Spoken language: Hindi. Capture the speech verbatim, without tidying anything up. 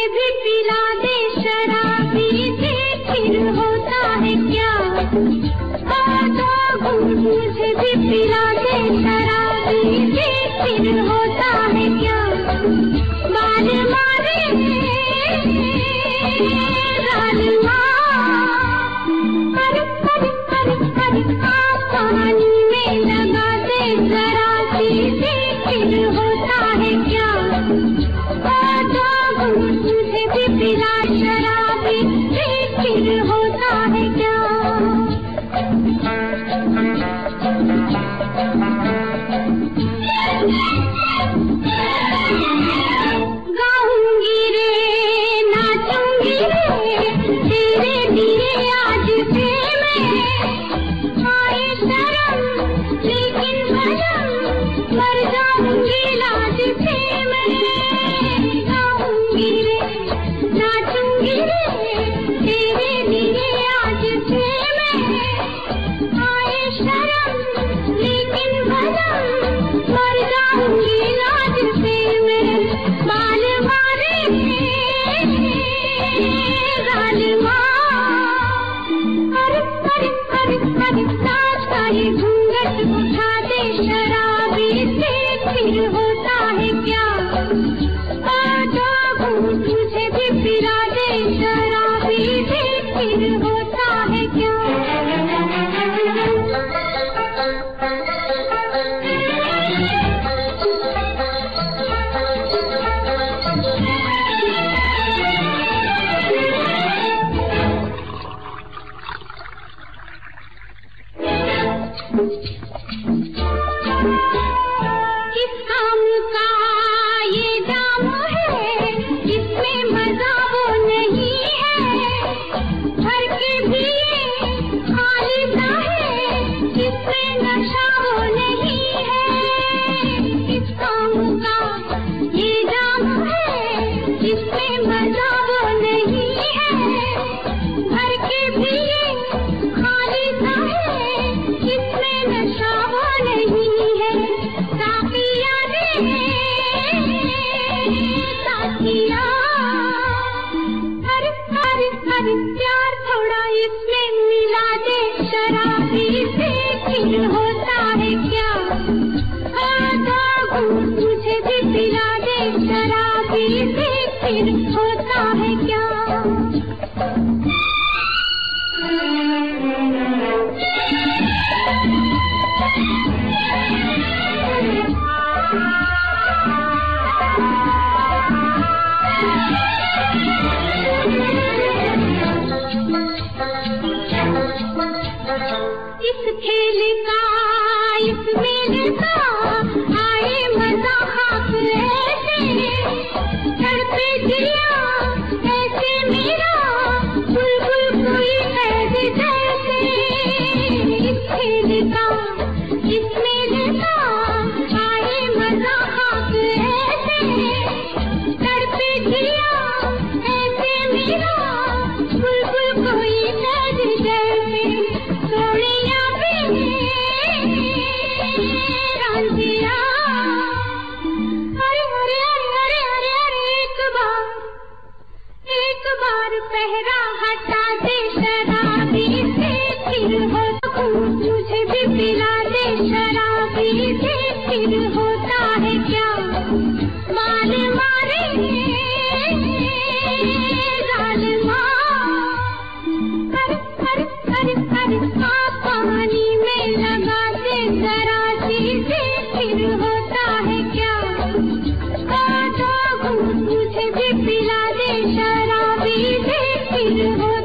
मुझे भी पिला दे शराबी दे, फिर होता है क्या? दो घूंट मुझे भी पिला दे शराबी दे, फिर होता है क्या? बाल मारे रालमा, अरे अरे अरे अरे पानी में लगा दे जरा सी दे, फिर होता है क्या? दो घूंट मुझे भी पिला शराबी दे, फिर होता है क्या? गाऊंगी रे नाचूंगी रे तेरे लिए आज से मैं, आए शर्म लेकिन भरम मर जाऊंगी लाज से मैं। गाऊंगी रे नाचूंगी रे तेरे लिए आज से मैं, आए शर्म लेकिन भरम मर जाऊंगी लाज से मैं। बाल मारे रालमा, अरे अरे अरे अरे साज का ये घूंघट उठा दे शराबी से, फिर होता है क्या? दो घूंट मुझे भी पिला दे शराबी से, फिर होता है क्या? किस काम का ये जाम है, इसमें मजा वो नहीं है, भर के भी खाली सा है, इसमें नशा वो नहीं है। किस काम का ये जाम है, इसमें मजा वो नहीं है, भर के भी खाली सा है, इसमें नशा वो नहीं है। साथिया रे साथिया, अरे अरे अरे प्यार थोड़ा इसमें मिला दे शराबी से, फिर होता है क्या? दो घूंट मुझे भी पिला दे शराबी से, फिर होता है क्या? इस खेल का इस मेले का आए मजा खाक ऐसे, तड़पे दिया ऐसे मेरा बुलबुल कोई कैद जैसे। इस खेल का इस मेले का आए मजा खाक ऐसे, तड़पे दिया ऐसे मेरा बुलबुल कोई कैद जैसे। सोनिया भी रांझिया, अरे अरे अरे अरे अरे एक बार एक बार पहरा हटा दे शराबी से, फिर हो मुझे भी पिला दे शराबी से, फिर होता है क्या? बाल मारे रालमा, अरे अरे अरे अरे पानी में लगा दे जरा सी दे, फिर होता है क्या? दो घूंट मुझे भी पिला दे शराबी दे, फिर होता